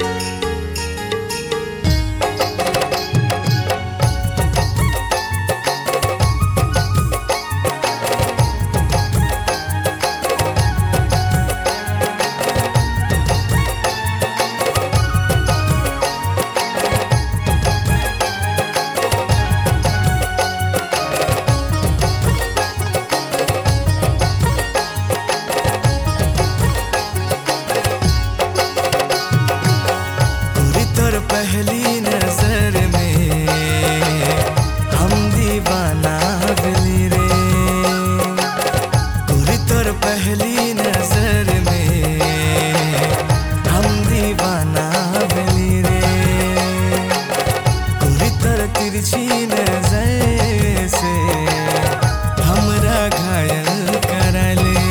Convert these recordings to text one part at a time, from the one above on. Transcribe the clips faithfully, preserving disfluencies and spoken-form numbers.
पहली नजर में हम दीवाना बिली रे, तोरी तोर पहली नजर में हम दीवाना बिली रे, तोरी तोर तिरछी नजर से हमरा घायल कर ले,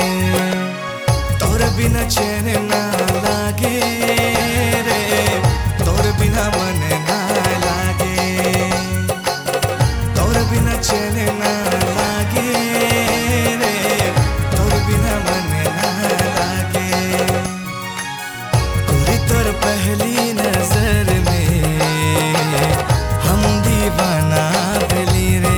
तोर बिना चैन ना लागे रे, तोर बिना मन ना लागे, तोर बिना चैन ना लागे रे, तोर बिना मन ना लागे, तोरी तोर पहली नजर में हम दीवाना बिली रे,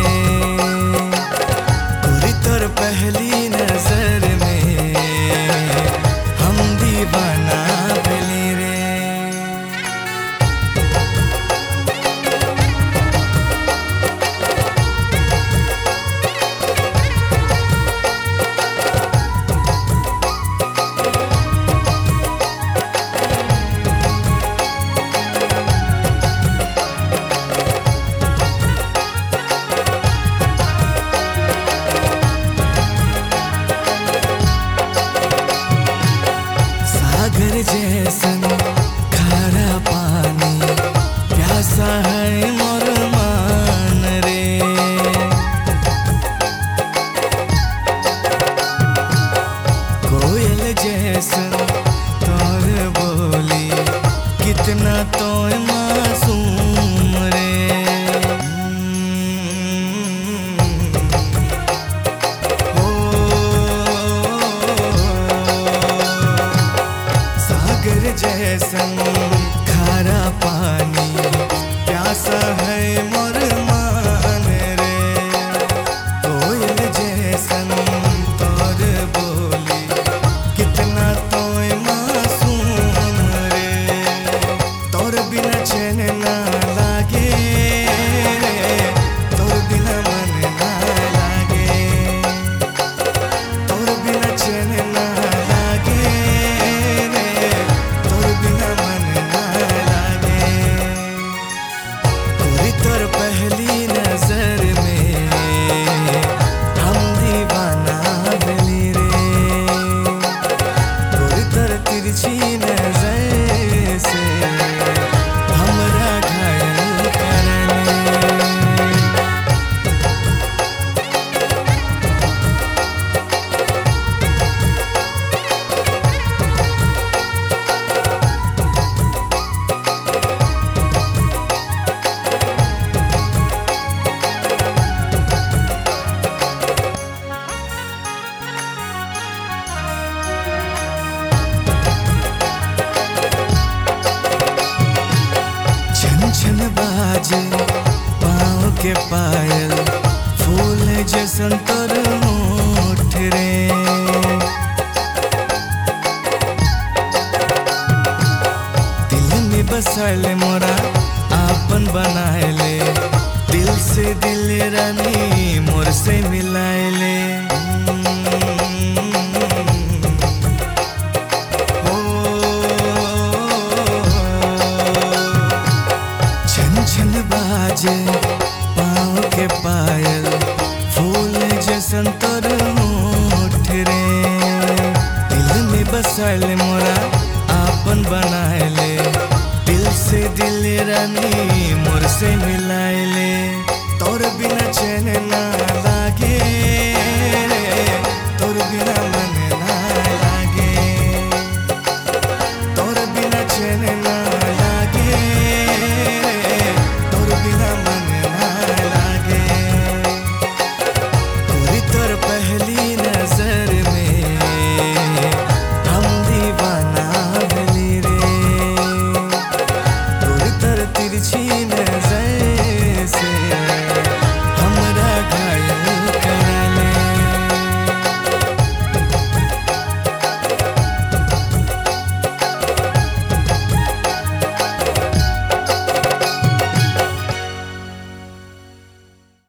तोरी तोर पहली नजर में हम दीवाना बिली रे। सागर जैसन खारा पानी प्यासा है मोर मान रे, कोयल जैसन तोर बोली कितना तो मासूम रे, सागर जैसन खारा पानी प्यासा है मोर मान रे, कोयल जैसन तोर बोली कितना तो मासूम रे, तोर बिना चैन ना लागे रे, तोर बिना मन ना लागे, तोर बिना चैन ना लागे रे, तोर बिना मन ना लागे, तोरी तोर पहली नजर में हम दीवाना बिली रे, तोरी तोर तिरछी नजर से हमरा घायल कर ले। छन बाजे पाँव के पायल फूल जैसन तोर होठ रे, दिल में बसल मोरा आपन बनाए ले, दिल से दिल रानी मोर से मिलाए ले, छन बाजे पाँव के पायल फूल जैसन तोर होठ रे, दिल में बसल मोरा आपन बनाए ले, दिल से दिल रानी मोर से मिलाए ले, तोर बिना चैन ना लागे